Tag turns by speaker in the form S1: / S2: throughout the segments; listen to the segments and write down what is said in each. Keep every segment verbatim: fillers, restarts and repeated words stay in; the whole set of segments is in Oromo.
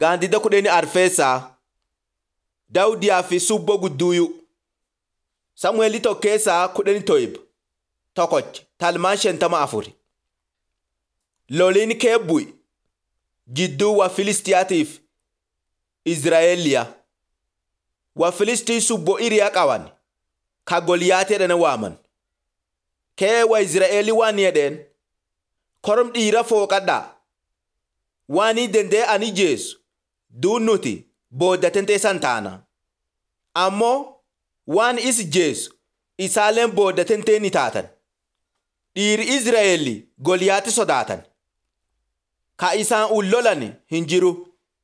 S1: Gaandida kudheni arfeessaa Daawudiyaa fi subboo gudduuyu. Samu'eeli tokkeessaa kudheni toyib tokkoch talmaan shentama afuri. Loliin kee bu'i jidduu wa Filistiyaatiif Izraa'eeliyaa. Wa Filistii subboo iriyaa qaban ka Goliyaat jedhanii waaman. Kee wa Izraa'eelii waan jedheen korom dhiira fooqadhaa waanii dandee ani jeesu duun nuti booddaten teessan taana. Ammoo waan is jeesu isaaleen booddaten tee ni taatan. Dhiiri Izraa'eelii Goliyaati sodaatan. Ka isaan ullolan hin jiru.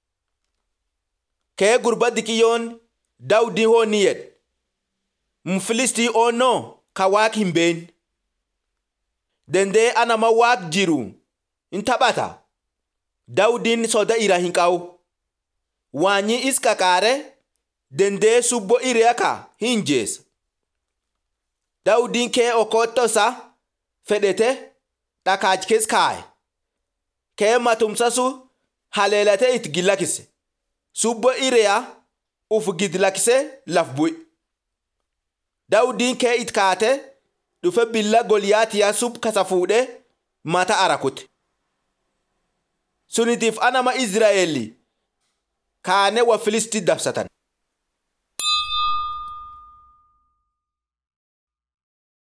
S1: Kee gurba dikiyyoon Daawudii hoonni jedhe. Mfilistii oonnoo ka waaq hin beekne. Dandee anama waaq jiru hin taphata. Daawudiin soda ira hin qabu. Waanyi is qaqaare dandee subboo iriyaa ka hin jeesa. Daawudiin kee okottosa fedhete dhakaach kees kaaye. Kee matumsasu haleelate it gillakise. Subboo iriyaa uf gidlakise laf bu'i. Daawudiin kee it kaate dhufe billa Goliyaatiyaa sub kasa fuudhee mata arakute. Sunitiif anama Izraa'eelii kaane wa Filistii dabsatan.